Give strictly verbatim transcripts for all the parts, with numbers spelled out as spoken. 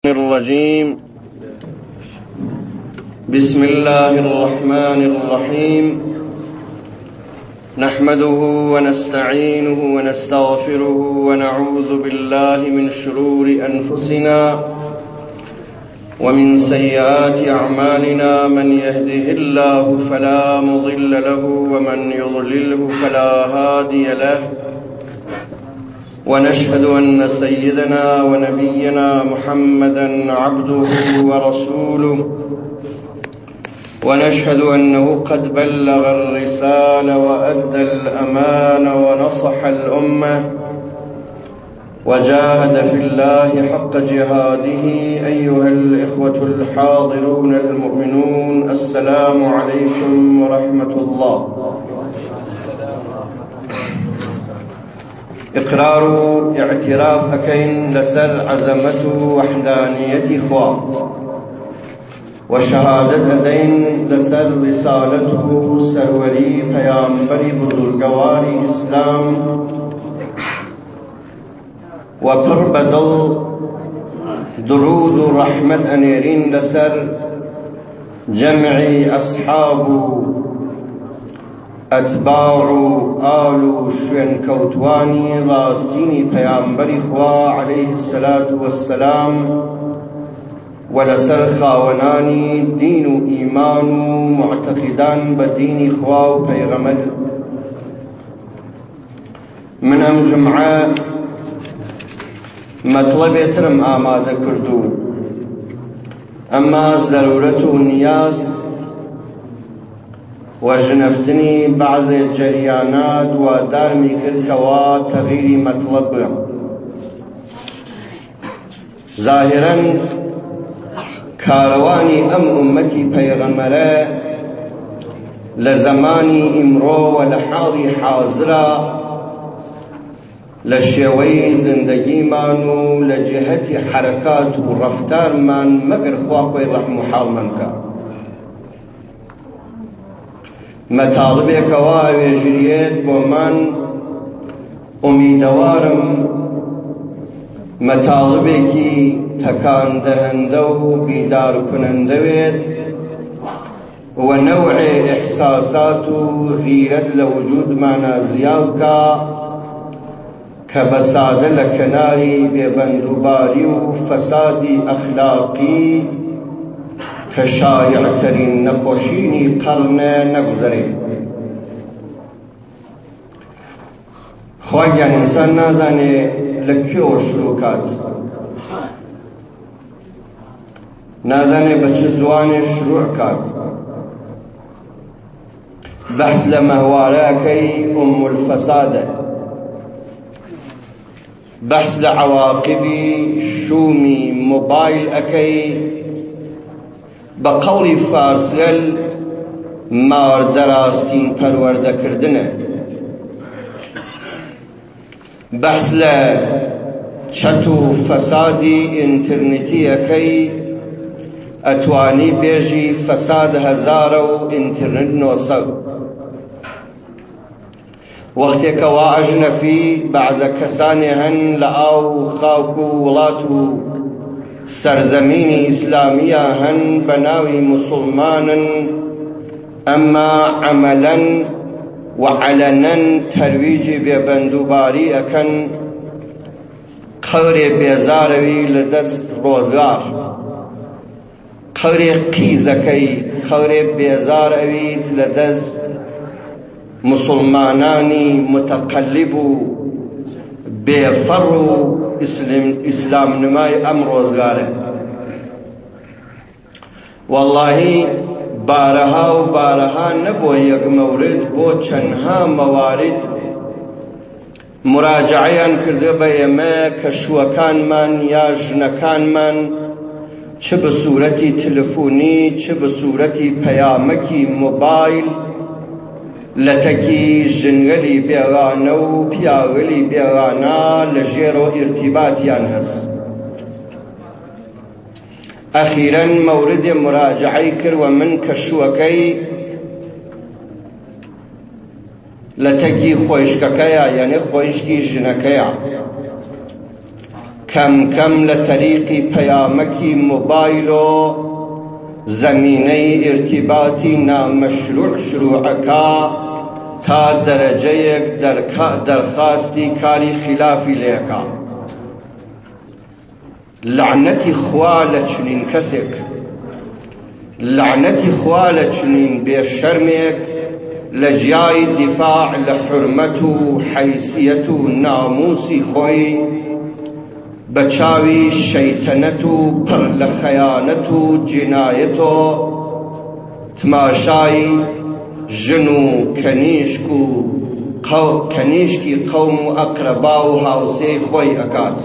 الرجيم. بسم الله الرحمن الرحيم. نحمده ونستعينه ونستغفره ونعوذ بالله من شرور أنفسنا ومن سيئات أعمالنا. من يهده الله فلا مضل له ومن يضلله فلا هادي له. ونشهد أن سيدنا ونبينا محمدا عبده ورسوله، ونشهد أنه قد بلغ الرسالة وأدى الأمانة ونصح الأمة وجاهد في الله حق جهاده. أيها الإخوة الحاضرون المؤمنون، السلام عليكم ورحمة الله. إقرار اعتراف أكين لسر عزمته وحدانية إخوة، وشهادة أدين لسر رسالته سروري پیامبری بزرگواری إسلام، وبر بدل درود رحمة أنيرين لسر جمع أصحاب أتباع آل شوين كوتواني راستيني پیامبر خوا عليه الصلاة والسلام، ولسر خاوناني دين إيمان معتقدان بدين خوا پیغمبر. من ام جمعة مطلب ترم آماده كردو، أما ضرورة ونياز وجنفتني بعض الجريانات ودارمي كركوا تغيير مطلب. ظاهرا كارواني أم أمتي پیغمبره لزماني امرو ولحاضي حاضرة لشيوي زندگي مانو لجهة حركات ورفتار من مگر خواقوي رحم حال منك مطالبك واويجريت بومن امیدوارم مطالبكي تكان دهندو بيدار كنندويت ونوع احساسات غيرت لوجود معنا زيابكا كبساد لكناري ببندوباري وفساد اخلاقي كشايع ترين نخوشيني قرن نگذري. خواهی انسان نازانه لکیو شروعات، نازانه بچه زوان شروع کات. بحث لمهواراكي أم الفساد، بحث لعواقبي شومي موبايل أكي بقول فارسل مار دراستين پرورده کردنه. بحث ل چتو فسادی انترنتی اکی اتوانی بیجی فساد هزارو انترنت نوصل. وقتی که واجنفی بعد کسانی هن لآو خاکو ولاتو سرزمين إسلامية هن بناوي مسلمانا، أما عملا وعلنا ترويج ببندوباري أكن قوري بيزاروي لدست روزگار، قوري قيزكي قوري بيزاروي لدست مسلماناني متقلبو بفرو اسلام اسلام نمای ام روزگاره. والله بارها و بارها نبو یک مورد بو چنها موارد مراجعیان کرده بیمه کشوکان من یا جنکان من، چه به صورتی تلفونی چه به صورتی پیامکی موبایل لتكي جنغلي بيغانو بياغلي بيغانا لجيرو ارتباطيان هس. أخيرا مورد مراجعي كر ومن كشوكي لتكي خوشككيا يعني خوشكي جنكيا کەم کەم لە تەریقی پەیامەکی مۆبایل و زەمینەی ئێرتیباتی نامەشروع شروعەکە تا دەرەجەیەک دەرخاستی کاری خلافی لێەکە. لعنەتی خوا لە چنین کەسێک، لعنەتی خوا لە چنین بێشەرمێک لە جیای دیفاع لە حورمەت و حەیسیەت و ناموسی خۆی بە چاوی شەیتەنەت و پڕ لە خەیانەت و جینایەت و تماشای ژن و کەنیشک و کەنیشکی قەوم و ئەقرەبا و هاوسێی خۆی ئەکات.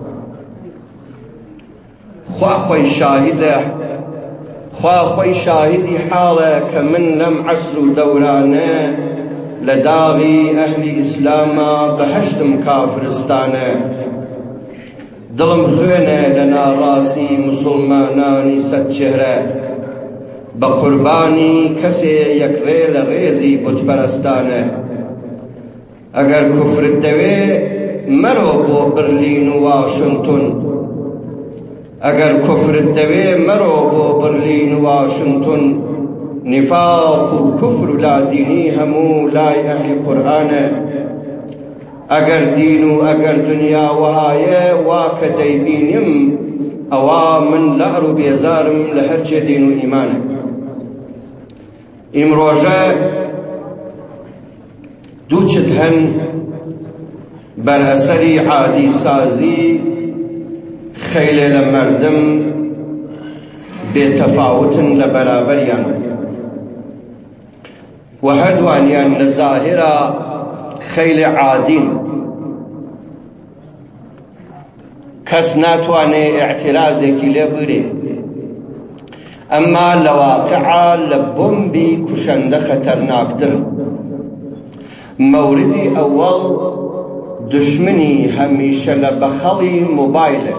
خوا خۆی شاهیدە، خوا خۆی شاهیدی حاڵە کە من لەم عەسر و دەورانە لە داغی ئەهلی ئیسلامە بەهەشتم کافرستانە. دڵم خوێنە لە ناڕاستی موسڵمانانی سەد چێرە بە قوربانی کەسێ یەکڕێ لە ڕێزی بوتپەرستانە. ئەگەر کوفرت دەوێ مەرۆ بۆ برلین و واشنگتن، ئەگەر کوفرت دەوێ مەرۆ بۆ برلین و واشنگتن. نیفاق و کوفر و لادینی هەموو لای ئەهلی قورئانە. ئەگەر دین و ئەگەر دنیا وهایە وا کە دەیبینم ئەوا من لەعر و بێزارم لە هەرچێ دین و ئیمانە. ئیمڕۆژە دوو چت هەن بەر ئەسەری عادی سازی خەیلێ لە مەردم بێتەفاوتن لە بەرابەریان و هەردووانیان لە زاهرە خەیلێ عادین. کەس ناتوانێ ئێعتیرازێکی لێ بگرێ، ئەمما لە واقعە لە بۆمبی کوشەندە خەتەرناکترن. مەوردی ئەوەڵ دشمنی هەمیشە لە بەخەڵی مۆبایلە.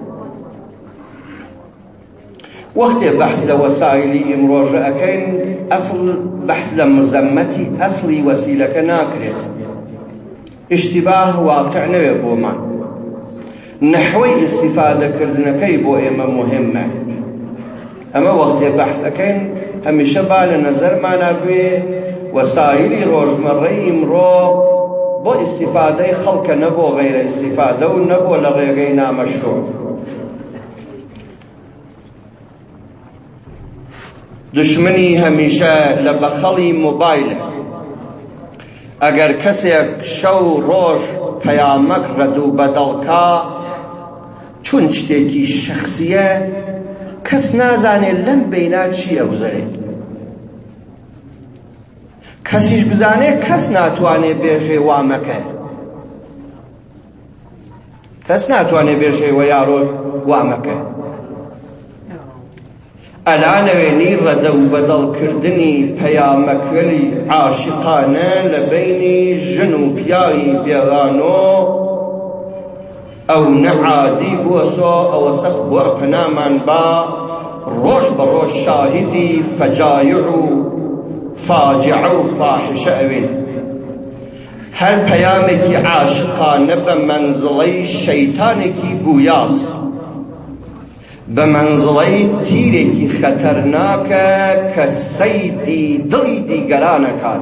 وەختێ بەحث لە وەسایلی ئیمڕۆژە ئەکەین، ئەسڵ بەحث لە مزەمەتی ئەسڵی وەسیلەکە ناکرێت. ئیشتیباه واقع نەوێ بۆمان، نەحوەی ئیستیفادەکردنەکەی بۆ ئێمە مهمە. ئەمە وەختێ بەحث ئەکەین هەمیشە با لە نەزەرمانە بێ وەسایلی ڕۆژمەڕەی ئیمڕۆ بۆ ئیستیفادەی خەڵکە، نەبۆ غەیرە ئیستیفادە و نەبۆ لە ڕێگەی نامەشروع. دشمنی هەمیشە لە بەخەڵی مۆبایلە. ئەگەر کەسێک شەو ڕۆژ پەیامەک ڕەدوو بەدەڵکا چون شتێکی شەخسیە، کەس نازانێت لەم بەینا چی ئەگوزارێ. کەسیش بزانێ کەس ناتوانێ بێژێ وامەکە، کەس ناتوانێ بێژێ وە یاڕۆ وامەکە. ئەلانەوێنی ڕەدە و بەدەڵکردنی پەیامەکەلی عاشقانە لە بەینی ژن و پیاوی بێغانۆ ئەو نەعادی بووەسۆ ئەوەسە خوا پەنامان با ڕۆژ بە ڕۆژ شاهیدی فەجایع و فاجعە و فاحشە ئەوێن. هەر پەیامێکی عاشقانە بە مەنزڵەی شەیتانێکی گویاس، بە مەنزڵەی تیرێکی خەتەرناکە کە سەیدی دڵی دیگەرانەکات.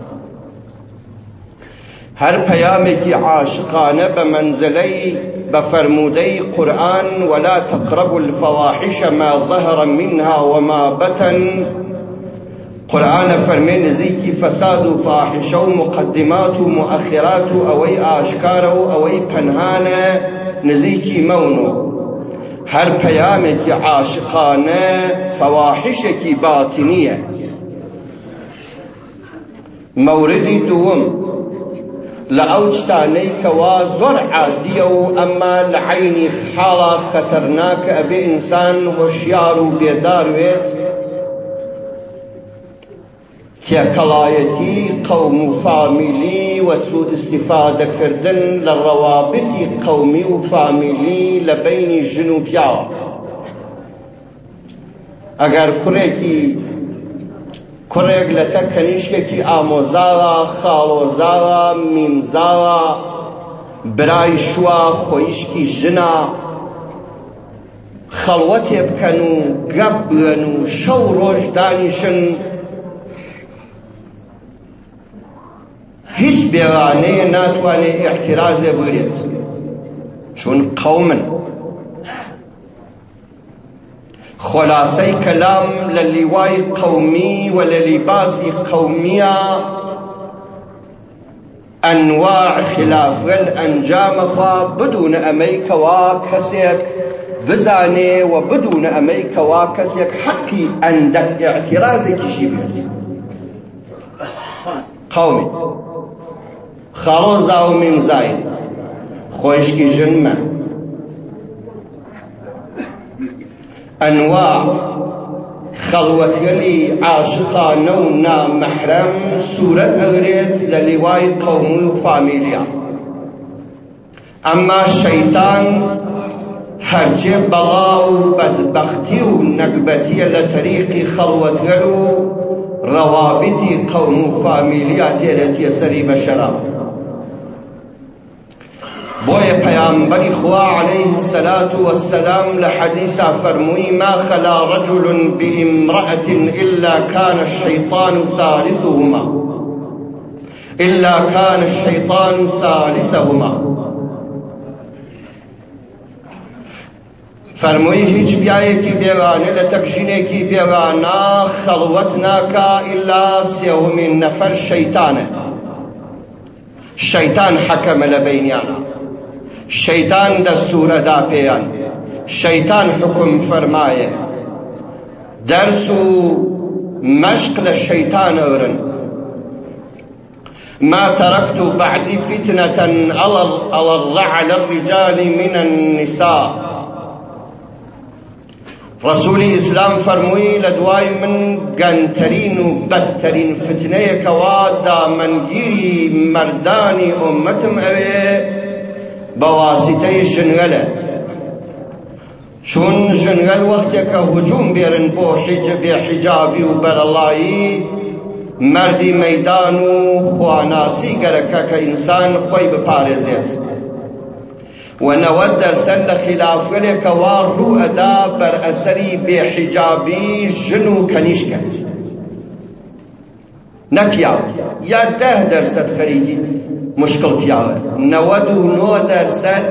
هەر پەیامێکی عاشقانە بە مەنزلەی بە فەرموودەی قورئان ولا تقربوا الفواحش ما ظهر منها وما بطن. قورئانە فەرمێ نزیکی فەساد و فاحشە و مقدمات و مؤخرات و ئەوەی ئاشکارە و ئەوەی پەنهانە نزیکی مەونۆ. هەر پەیامێکی عاشقانە فەواحشێکی باتینیە. مەوردی دووەم لە ئەو شتانەی کەوا زۆر عادیە و ئەمما لە عەینی حاڵە خەتەرناکە ئەبێ ئینسان هۆشیار و بێدار وێت، تێکەڵایەتی قەوم و فامیلی و سوء ئیستیفادەکردن لە ڕەوابطی قەومی و فامیلی لە بەینی ژن و پیاوە. ئەگەر کوڕێکی کوڕێک لە تەک کەنیشکێکی ئامۆزاوە، خاڵۆزاوە، میمزاوە، برای شوا خۆیشکی ژنا خەڵوەتێ بکەن و گەپ بگەن و شەو ڕۆژ دانیشن، هیچ بێغانەیە ناتوانێت ئیعتیرازێ بگرێت، چون قەومن. خلاصەی کەلام لە لیوای قەومی و لە لیباسی قەومیە ئەنواع خلافگەل ئەنجامەخوا بدون ئەمەی کەوا کەسێک بزانێ و بدون ئەمەی کەوا کەسێک حەقی ئەندەک ئیعتیرازێکیشی بێت. قەومی خاڵۆ زاو مینزای خۆیشکی ژنمە ئەنواع خەڵوەتگەلی عاشقانە و نامەحرەم سوورەت ئەگرێت لە لیوای قەومی و فامیلیا. ئەمما شەیتان هەرچێ بەڵا و بەدبەختی و نەکبەتیە لە تەریقی خەڵوەتگەل و ڕەوابیتی قەوم و فامیلیا تێرەتیە سەری بەشەرا. بۆیە پەیامبەری خوا عەلەیه السەلات وەسسەلام لە حەدیثا فەرمووی ما خەلا رەجوڵ بئیمرەئەت ئیلا کان الشەیطان ثالثهما ئیلا کان الشەیطان ثالثهما. فەرمووی هیچ پیاوێکی بێغانە لە تەکژینێکی بێغانە خەڵوەت ناکا ئیلا سێوەمین نەفەر شەیتانە. شەیتان حەکەمە لە بەینیانە، شەیتان دەستورەدا پێیان، شەیتان حکم فەرمایە، دەرس و مەشق لە شەیتان ئەورن. ما تركت بعدي فتنة أضر على الرجال من النساء. رسولی ئیسلام فەرمووی لە دوای من گەنتەرین و بەدتەرین فتنەیەکەوە دامەنگیری مەردانی ئومەتم ئەوێ بە واسیتەی ژنگەلە، چون ژنگەل وەختێکە هجوم بێرن بۆ بێحیجابی و بەرەڵایی مەردی مەیدان و خواناسی گەرەکە کە ئینسان خۆی بپارێزێت. ونود درسل خلافگەلێک کەوا ڕوو ئەدا بەر ئەسەری بێحیجابی ژن و کەنیشکە، نە پیاو. یا دە دەرسەد خەریکی مشکڵ پیاوە، نەوەد و نۆ دەرسەد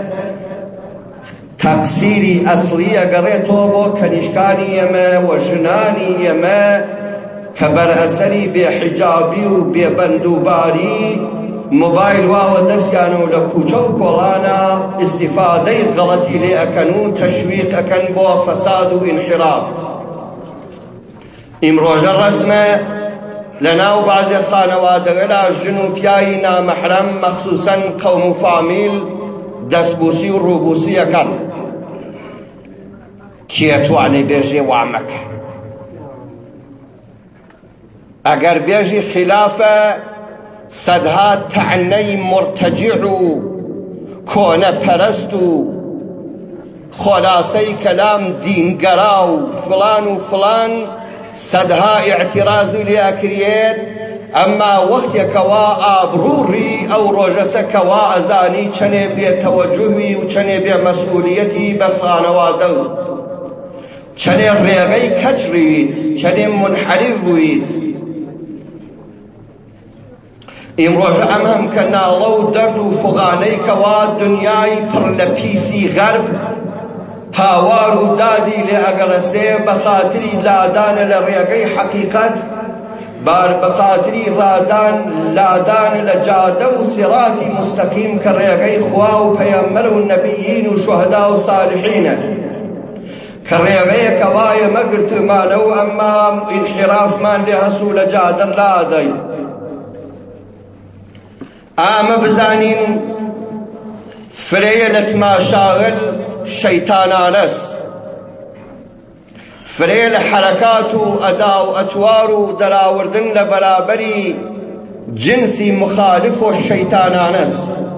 تەقسیری ئەسڵی ئەگەڕێتەوە بۆ کەنیشکانی ئێمە و ژنانی ئێمە کە بەر ئەسەری بێحیجابی و بێبەندوباری موبایل واوە دەستیانە و لە کوچە و کۆڵانە ئیستیفادەی غەڵەتی لێ ئەکەن و تەشویق ئەکەن بۆ فەساد و ئینحراف. ئیمڕۆژە ڕەسمە لە ناو بەعزێ خانەوادەگەلا ژن و پیاوی نامەحرەم مەخسووسەن قەوم و فامیل دەستبوسی و ڕووبوسی ئەکەن. کێ توانێ بێژێ وا مەکە؟ ئەگەر بێژی خلافە سەدها تەعنەی مرتەجیع و کۆنە پەرست و خۆلاسەی کەلام دینگەرا و فڵان و فڵان سەدها ئیعتیراز و لێ ئەکرێت. ئەمما وەختێکەوە ئابڕوڕی ئەو ڕۆژەسە کەوا ئەزانی چەنێ بێتەوەجوهی و چەنێ بێ مەسئولیەتی بە خانەوادە و چەنێ ڕێگەی کەچ ڕویت، چەنێ منحەریف بوویت. ئیمڕۆژە ئەم هەم کە ناڵە و دەرد و فوغانەی کەوا دنیای پڕ لە پیسی غەرب هاوار و دادی لێ ئەگەڕەسێ بە خاتری لادانە لە ڕێگەی حەقیقەت، بار بە خاتری ڕادان لادانە لە جادە و سیڕاتی مستەقیم کە ڕێگەی خوا و پەیەمبەر و نەبیین و شوهەدا و سالیحینە، کە ڕێگەیەکە وایە مەگرتمانە و ئەمما ئینحرافمان لێ هەسوو لە جادە لادەی. ئامە بزانین فرەیە لە تماشاغل شەیتانانەس، فرەیە لە حەرەکات و ئەدا و ئەتوار و دەراوردن لە بەرابەری جنسی مخالف و شەیتانانەس،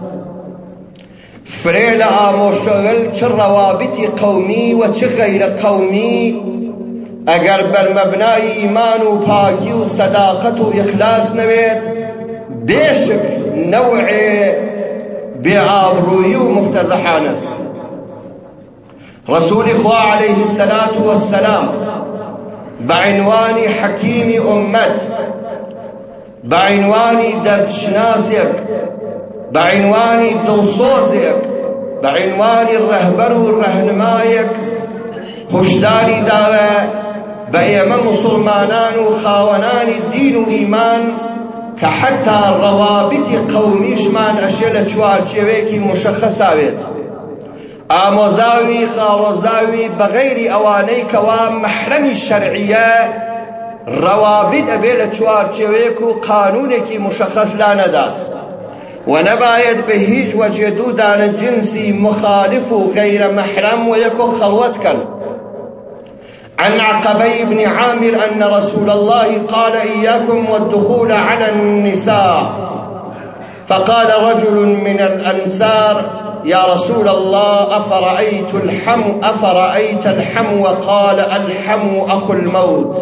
فرەیە لە ئامۆژەغل چ ڕەوابیتی قەومی و چ غەیرە قەومی ئەگەر بەرمەبنای ئیمان و پاکی و سەداقەت و ئیخلاس نەوێت بێشک نەوعێ بێئابڕوویی و مفتەزەحانەت. ڕەسوولی خوا عەلەیهی السەلات وەسسەلام بەعنوانی حەکیمی ئوممەت، بەعنوانی دەردشناسێک، بەعنوانی دڵسۆزێک، بەعنوانی ڕەهبەر و ڕەهنمایەک هشداری داوە بە ئێمە موسڵمانان و خاوەنانی دین و ئیمان کە حەتا ڕەوابیتی قەومیشمان ئەشێ لە چوارچێوەیەکی مشەخەساوێت، ئامۆزاوی خاڵۆزاوی بەغەیری ئەوانەی کەوا مەحرەمی شەرعیە ڕەوابیت ئەبێ لە چوارچێوەیەک و قانونێکی مشەخەس لا نەدات و نەبایەت بە هیچ وەجێ دوو دانە جنسی مخالف و غەیرە مەحرەم و یەکۆ خەڵوەت کەن. عن عقبي بن عامر أن رسول الله قال إياكم والدخول على النساء، فقال رجل من الأنصار يا رسول الله أفرأيت الحمو أفرأيت الحمو قال الحمو أخو الموت.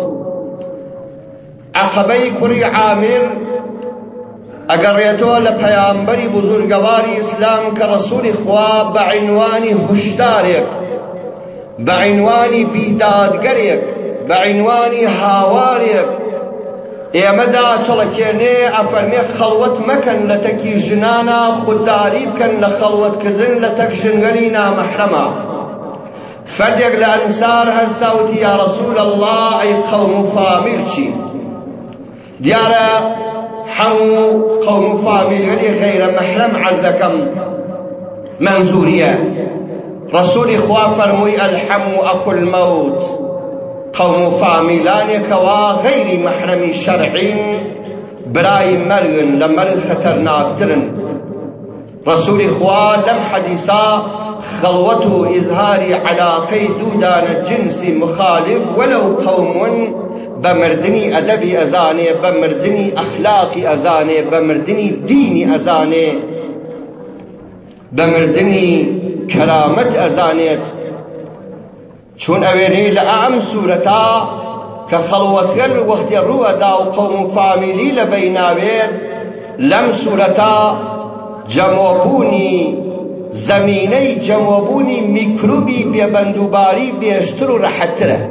عقبي كري عامر أقريتو لبيامبري بزرگواري إسلام كرسول خوا بعنواني هشدارك، بعنوانی بیدادگەرێک، بعنوانی هاوارێک ئێمەدا چڵەکێنێ ئەفەرمێ خەڵوەت مەکەن لە تەکی ژنانە، خودداری بکەن لە خەڵوەتکردن لە تەک ژنگەری نامەحرەمە. فەردێک لە ئەنسار هەرساوتی یا ڕەسوول الله ئەی قەوم و فامیل چی؟ دیارە هەموو قەوم و فامیلگەری غەیرە مەحرەم عەرزەکەم منزوریە. رسولی خوا فرمووی الحەمو ئەخو المەوت، قەوم و فامیلانێکەوە غەیری مەحرەمی شەرعین برای مەرگن، لە مەرگ خەتەرناکترن. رسولی خوا لەم حەدیسا خەڵوەت و ئیزهاری عەلاقەی دوودانە جنسی مخالف وەلەو قەومون بە مردنی ئەدەبی ئەزانێ، بە مردنی ئەخلاقی ئەزانێ، بە مردنی دینی ئەزانێ، بە مردنی کەرامەت ئەزانێت. چون ئەوێنەی لە ئەم سوورەتا کە خەڵوەتگەر وەختی ڕووەدا و قەوم و فامیلی لە بەیناوێت، لەم سوورەتا جەمۆبوونی زەمینەی جەمۆبوونی میکروبی بێبەندوباری بێشتر و ڕەحەتترە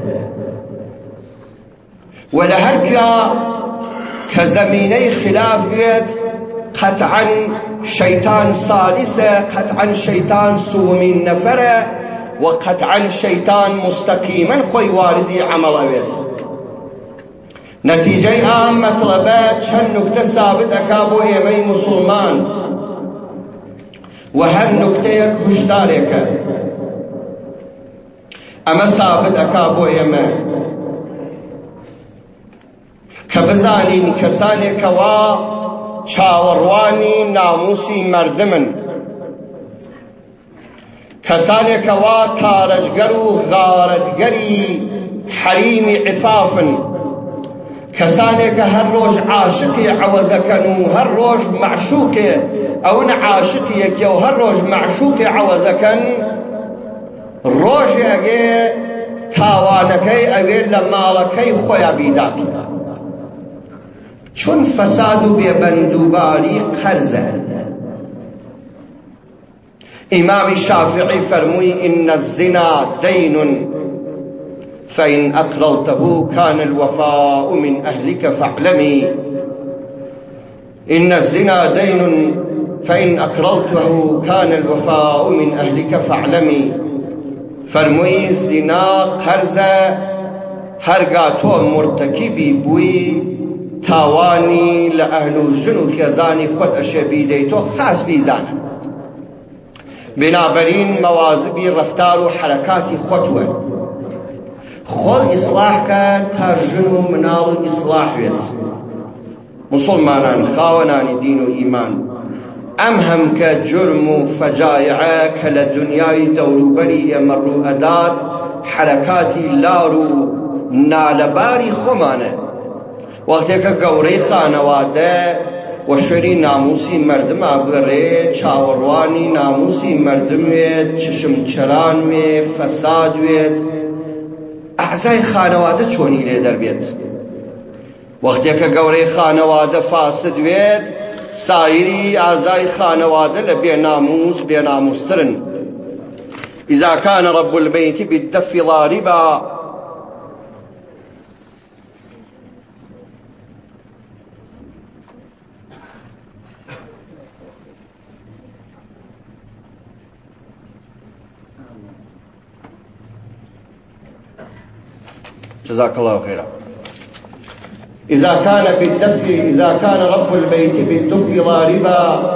و لە هەر پیا کە زەمینەی خلاف بێت قەتعاً شەیتان سالیسە، قەتعاً شەیتان سوومین نەفەرە و قەتعاً شەیتان مستەقیمەن خۆی واردی عەمەڵ ئەوێت. نەتیجەی ئەم مەطلەبە چەند نوکتە سابت ئەکا بۆ ئێمەی موسڵمان و هەر نوکتەیەک هشدارێکە. ئەمە سابت ئەکا بۆ ئێمە کە بزانین کەسانێکەوە چاوەڕوانی ناموسی مردمن، کەسانێکەوە تارەجگەر و غارەتگەری حەریمی عفافن، کەسانێکە هەر ڕۆژ عاشقی عەوەزەکەن و هەر ڕۆژ معشوقێ ئەون عاشقیەکێ و هەر ڕۆژ معشوقی عەوەزەکەن، ڕۆژێ ئەگێ تاوانەکەی ئەوێ لە ماڵەکەی خۆیان بیداتن. چون فساد و بێبەندوباری قەرزە. ئیمامی شافعی فەرمووی ئین الزنا دەین فإن أقرضته كان الوفاء من أهلك فاعلمي إن الزنا دين فإن أقرضته كان الوفاء من أهلك فاعلمي. فرمووی زنا قەرزە، هەرگا تۆ مرتەکیبی بووی تاوانی لە ئەهل و ژن و خێزانی خۆت ئەشێ بیدەی، تۆ خاس بیزانە. بنابەرین مەوازبی ڕەفتار و حەرەکاتی خۆتوە، خۆت ئیسلاح کە تا ژن و مناڵ ئیسلاح بێت. مسلمانان خاوەنانی دین و ئیمان، ئەم هەم کە جرم و فەجایعە کە لە دنیای دەوروبەری ئێمە ڕوو ئەدات حەرەکاتی لار و نالەباری خۆمانە. وەختێکە گەورەی خانەوادە و شوێنی ناموسی مردم ئابگەڕێ، چاوەڕوانی ناموسی مردم وێت، چشمچەران وێ، فەساد وێت، ئەعزای خانەوادە چۆنی لێ دەربێت. وەختێکە گەورەی خانەوادە فاسد وێت، سايري أعزائي خانوادة لبيناموس بيناموسترن. إذا كان رب البيت بالدف ضاربا جزاك الله خيرا. إذا كان بالدف إذا كان رب البيت بالدف ضاربا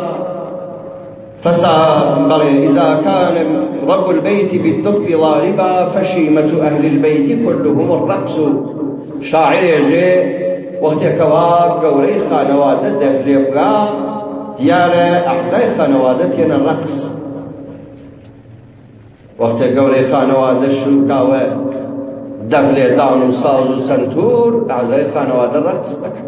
فسا إذا كان رب البيت بالدف ضاربا فشيمة أهل البيت كلهم الرقص. شاعر يجي وقت كواب قولي خانوات الدف ليبقى ديار أعزائي خانواتنا الرقص. وقت قولي خانوات الشوكاوة دفل دان وصاز وسنتور أعزائي خانوات الرقص دكا.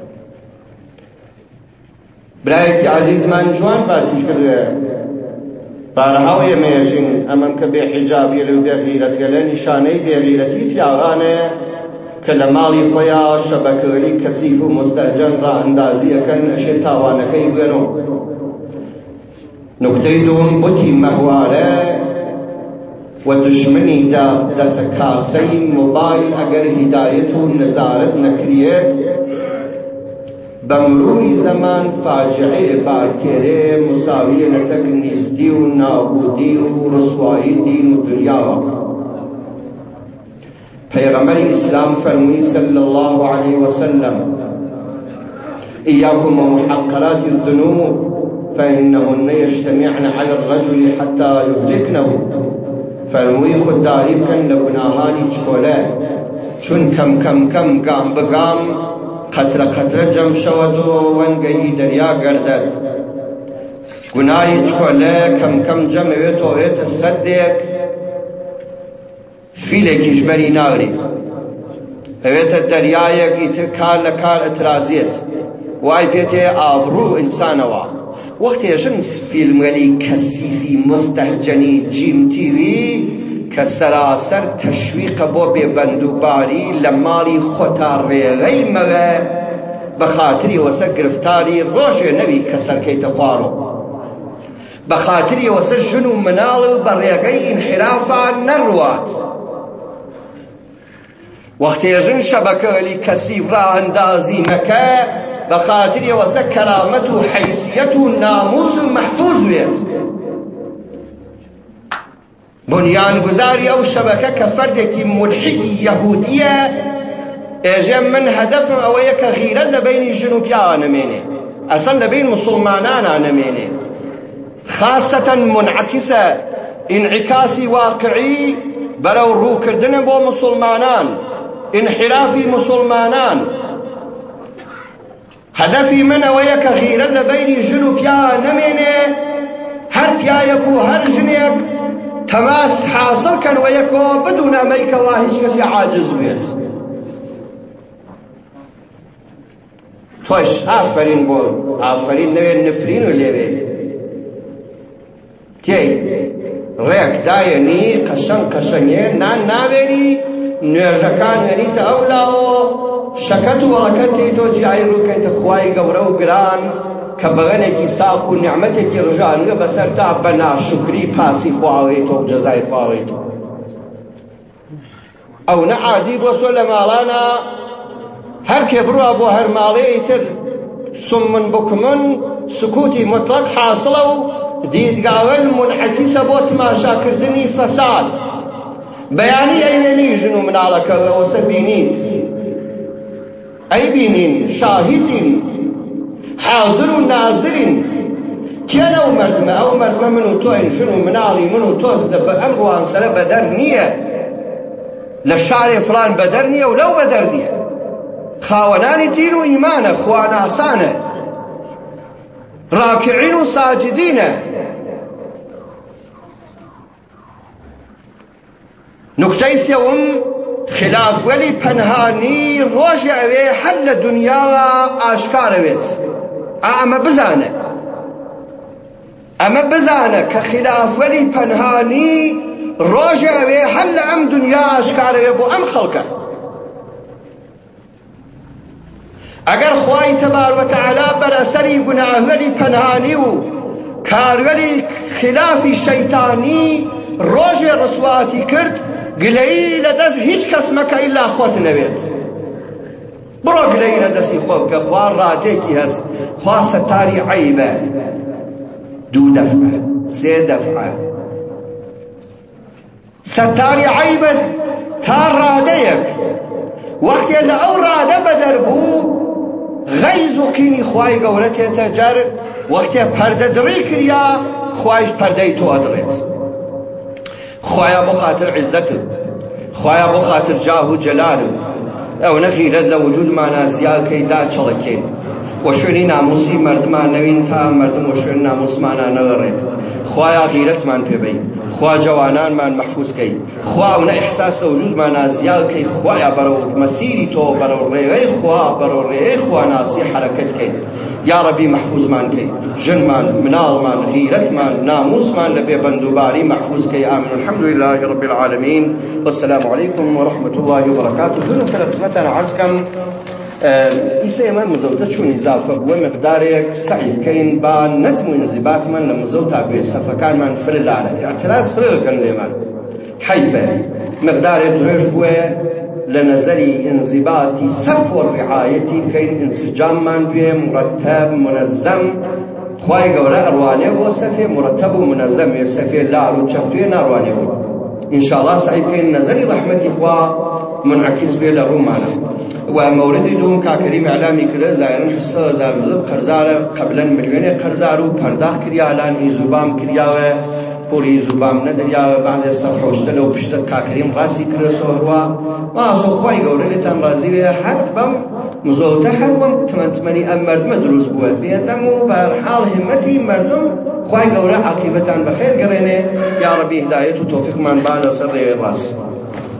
برایتی عزیز من جوان باسی کرده بارهاوی میشین امام که بحجابی لو بغیرت گله نشانه بغیرتی تیاغانه که لمالی خویا شبکلی کسیف و مستهجن را اندازی کن اشی تاوانکی بگنو. نکته دوم بوتی مهواره و دشمنی دا دست کاسی موبایل اگر هدایت و نظارت نکریت بمرور زمان فاجعه بارتیره مساویه نتک نیستی و نابودی و رسوایی دین و دنیا. پیغمبر اسلام فرمی صلی الله علیه وسلم ایاکم ومحقرات الذنوب فإنهن يجتمعن على الرجل حتى يهلكنه. فرمی خودداری بکن لگناهانی چکوله چون کم کم کم گام بگام قطره قطره جمع شود و ونگهی دریا گردد. گناهی چکوله کم کم جمع ویت و ویت صدق فیلکیش بری ناغری ویت دریایک ایتر کار لکار اترازیت و آی پیت آبرو انسانوا. وقتی یشن فیلم ولی کسیفی مستهجنی جیم تیوی که سراسر تشویق بو ببندوباری لمالی خطار ریغی مغه بخاطری وسه گرفتاری روش نبی کسر کیت خوارو بخاطری وسه جنو منال بریغی انحرافا نروات. وقتی یجن شبکه لی کسیف را اندازی مکه بخاطری وسه کرامت و حیثیت و ناموس محفوظ وید. بنیان گذاری او شبکه كفردك ملحدی یهودیه اجم من هدف او یک غیرت لبین جنوبیا نمینه اصلا لبین مسلمانان نمینه خاصة منعكسة انعكاسي واقعي برو رو کردن بو مسلمانان انحرافي مسلمانان. هدفي من او یک غیرت لبین جنوبیا نمینه هر پیایک و هر جنیک تماس حاصل كان ويكو بدون ما يكوا هيش كسي عاجز بيت. توش آفرين بو آفرين نوين نفرين وليبي تي ريك دايني قشن قشنين نان نابيني نويرجكان يعني تأولاو شكت وركتي دو جايرو كنت خواي قورو قران كبغنك ساق نعمتك رجان بسر تعبنا شكري باسي خواويتو جزاي خواويتو او نعادي بوصول مالانا هر كبرو ابو هر مالي تر سمن بكمن سكوتي مطلق حاصلو ديد قاول منعكسة بوت ما شاكردني فساد بياني اين نيجنو من على كذا وسبينيت اي بينين شاهدين حاضر ناظر كان او مردمه او مردمه منو توين شنو منالي منو توز دب امروان سنه بدر نيه للشعر فلان بدر نيه ولو بدر نيه خاونان الدين وايمانه خوانا سانه راكعين وساجدين. نكتة سيوم خلاف ولي پنهاني روش اوه حل دنيا آشكار بيت اما بزانه اما بزانه كخلاف ولي پنهاني روش اوه حل ام دنيا آشكار بيت ام خلقه ئەگەر خوای تەبارەک و تەعالا بەرەسەری گوناهەری پەنهانی و کارگەری خلافی شەیتانی ڕۆژێ ڕسواتی کرد گلەیی لەدەست هیچ کەس مەکە ئیلا خۆت نەوێت. بڕۆ گلەیی لەدەستی خۆ بکە، خوا ڕادێکی هەست، خوا سەتاری عەیبە. دوو دەفعە سێ دەفعە سەتاری عەیبە تا ڕادەیەک. وەختێ لە ئەو ڕادە بەدەر بوو غەیز و قینی خوای گەورە تێتە جەر، وەختێ پەردە دڕی کریا خوایش پەردەی تۆ ئەدڕێت. خوایە بۆ خاتر عیزەتت، خوایە بۆ خاتر جاه و جەلالت ئەو نەخیرەت لە وجودمانە زیادکەی داچەڵەکێن و شوێنی ناموسی مردمان نەوین تا مردم و شوێن ناموسمانە نەگەڕێت. خوایە غیرەتمان پێبەی، خوا جوانانمان محفوظکەی، خوا ئەو نە ئیحساس لە وجودمانە زیادکەی، خوایە بەرەو مەسیری تۆ بەرەو ڕێگەی خوا بەرەو ڕێگەی خوا ناسی حەرەکەتکەین. یا رەبی محفوظمان کەی، ژنمان، مناڵمان، غیرەتمان، ناموسمان لە بێبەندوباری محفوظکەی. ئامین. الحمد لله رب العالمين والسلام عليكم ورحمة الله وبركاته. زۆر کە لە خزمەتتان عەرز کەم ئیسە ئێمە مزەوتە چوون ئیزافە بووە مقدارێک سعی بکەین با نەزم و ئینزیباتمان لە مزەوتا بێ سەفەکانمان فرلانە ئەتراز فرلکەن لێمان حەیفە مقدارێک درێژ بووە لە نەزەری ئینزیباتی سەف و ڕعایەتی بکەین، ئینسجاممان بێ مرتب منەزەم. خوای گەورە ئەڕوانێ بۆ سەفێ مرتب و منەزەمێ، سەفێ لار و چەفتوێ ناڕوانێ بوو. ئینشاءڵڵا سعی بکەین نەزەری ڕەحمەتی خوا منعکس بێ لە ڕوومانە. و مەوردی دوم کاکەریم ئەعلامی کرد زایرن حسە هەزار مزد قەرزارە قەبلەن ملیۆنێک قەرزار و پەرداخ کریا ئەلان ئیزوبام کریاوە پۆلی ئیزوبام نەدریاوە بەعزێ سەد حۆشتە لەو پشتە کاکەریم ڕاستی کرد سۆهڕوا ماسۆ خوای گەورە لێتان ڕازی وێ هەر بەم مزۆتە هەر وەم تمەنتمەنی ئەم مەردمە دروست بووە بێدەم و بەهەرحاڵ هیمەتی مەردم خوای گەورە عاقیبەتان بەخێر گەڕێنێ. یا ڕەبی هیدایەت و تۆفیقمان با لەسەر ڕێوەی ڕاست.